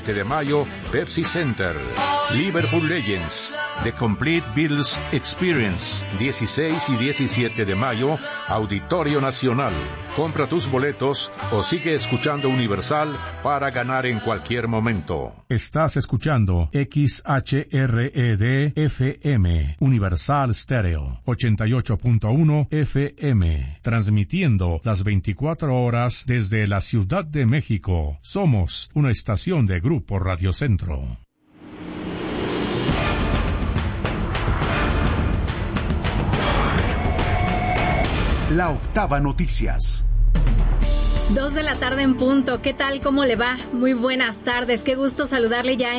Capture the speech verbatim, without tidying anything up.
de mayo, Pepsi Center. Liverpool Legends, The Complete Beatles Experience, dieciséis y diecisiete de mayo, Auditorio Nacional. Compra tus boletos o sigue escuchando Universal para ganar en cualquier momento. Estás escuchando X H R E D F M, Universal Stereo, ochenta y ocho punto uno F M, transmitiendo las veinticuatro horas desde la Ciudad de México. Somos una estación de Grupo Radio Centro. La Octava Noticias. Dos de la tarde en punto. ¿Qué tal? ¿Cómo le va? Muy buenas tardes. Qué gusto saludarle ya